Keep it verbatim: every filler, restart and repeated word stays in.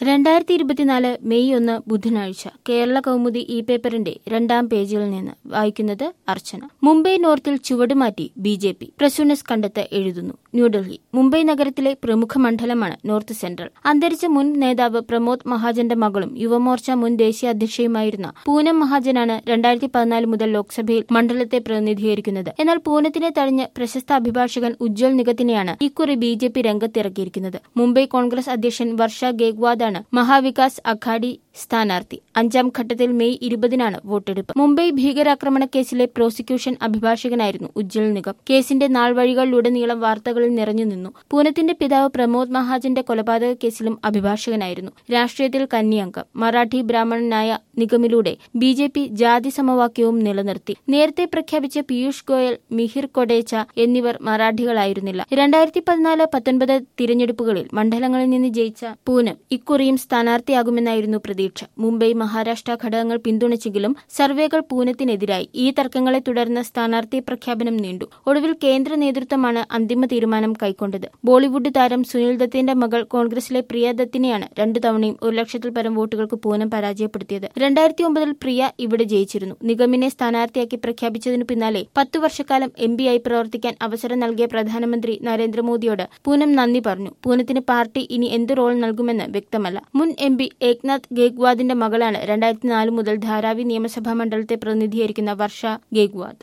രണ്ടായിരത്തി ഇരുപത്തിനാല് മെയ് ഒന്ന് ബുധനാഴ്ച കേരള കൗമുദി ഇ പേപ്പറിന്റെ രണ്ടാം പേജിൽ നിന്ന് വായിക്കുന്നത് അർച്ചന. മുംബൈ നോർത്തിൽ ചുവടുമാറ്റി ബി ജെ പി. പ്രസൂണസ് കണ്ടെത്ത് എഴുതുന്നു. ന്യൂഡൽഹി. മുംബൈ നഗരത്തിലെ പ്രമുഖ മണ്ഡലമാണ് നോർത്ത് സെൻട്രൽ. അന്തരിച്ച മുൻ നേതാവ് പ്രമോദ് മഹാജന്റെ മകളും യുവമോർച്ച മുൻ ദേശീയ അധ്യക്ഷയുമായിരുന്ന പൂനം മഹാജനാണ് രണ്ടായിരത്തി പതിനാല് മുതൽ ലോക്സഭയിൽ മണ്ഡലത്തെ പ്രതിനിധീകരിക്കുന്നത്. എന്നാൽ പൂനത്തിനെ തഴഞ്ഞ് പ്രശസ്ത അഭിഭാഷകൻ ഉജ്ജ്വൽ നിഗത്തിനെയാണ് ഇക്കുറി ബി ജെ പി രംഗത്തിറക്കിയിരിക്കുന്നത്. മുംബൈ കോൺഗ്രസ് അധ്യക്ഷൻ വർഷ ഗേഗ്വാദാണ് മഹാവികാസ് അഘാഡി സ്ഥാനാർത്ഥി. അഞ്ചാം ഘട്ടത്തിൽ മെയ് ഇരുപതിനാണ് വോട്ടെടുപ്പ്. മുംബൈ ഭീകരാക്രമണ കേസിലെ പ്രോസിക്യൂഷൻ അഭിഭാഷകനായിരുന്നു ഉജ്ജ്വൽ നിഗം. കേസിന്റെ നാൾവഴികളിലുടനീളം വാർത്തകളിൽ നിറഞ്ഞുനിന്നു. പൂനത്തിന്റെ പിതാവ് പ്രമോദ് മഹാജന്റെ കൊലപാതക കേസിലും അഭിഭാഷകനായിരുന്നു. രാഷ്ട്രീയത്തിൽ കന്നിയംഗം. മറാഠി ബ്രാഹ്മണനായ നിഗമിലൂടെ ബി ജെ പി ജാതി സമവാക്യവും നിലനിർത്തി. നേരത്തെ പ്രഖ്യാപിച്ച പീയൂഷ് ഗോയൽ, മിഹിർ കൊഡേച്ച എന്നിവർ മറാഠികളായിരുന്നില്ല. രണ്ടായിരത്തി പതിനാല് പത്തൊൻപത് തിരഞ്ഞെടുപ്പുകളിൽ മണ്ഡലങ്ങളിൽ നിന്ന് ജയിച്ച പൂനം ഇക്കുറിയും സ്ഥാനാർത്ഥിയാകുമെന്നായിരുന്നു പ്രതീക്ഷ. മുംബൈ മഹാരാഷ്ട്ര ഘടകങ്ങൾ പിന്തുണച്ചെങ്കിലും സർവേകൾ പൂനത്തിനെതിരായി. ഈ തർക്കങ്ങളെ തുടർന്ന് സ്ഥാനാർത്ഥി പ്രഖ്യാപനം നീണ്ടു. ഒടുവിൽ കേന്ദ്ര നേതൃത്വമാണ് അന്തിമ തീരുമാനം കൈക്കൊണ്ടത്. ബോളിവുഡ് താരം സുനിൽ ദത്തിന്റെ മകൾ കോൺഗ്രസിലെ പ്രിയ ദത്തിനെയാണ് രണ്ടു തവണയും ഒരു ലക്ഷത്തിൽ പരം വോട്ടുകൾക്ക് പൂനം പരാജയപ്പെടുത്തിയത്. രണ്ടായിരത്തി ഒമ്പതിൽ പ്രിയ ഇവിടെ ജയിച്ചിരുന്നു. നിഗമിനെ സ്ഥാനാർത്ഥിയാക്കി പ്രഖ്യാപിച്ചതിനു പിന്നാലെ പത്തു വർഷക്കാലം എം പിയായി പ്രവർത്തിക്കാൻ അവസരം നൽകിയ പ്രധാനമന്ത്രി നരേന്ദ്രമോദിയോട് പൂനം നന്ദി പറഞ്ഞു. പൂനത്തിന് പാർട്ടി ഇനി എന്ത് റോൾ നൽകുമെന്ന് വ്യക്തമല്ല. മുൻ എം പി ഏക്നാഥ് ഗേഗ്വാദിന്റെ മകളാണ് രണ്ടായിരത്തി നാല് മുതൽ ധാരാവി നിയമസഭാ മണ്ഡലത്തെ പ്രതിനിധീകരിക്കുന്ന വർഷ ഗേഗ്വാദ്.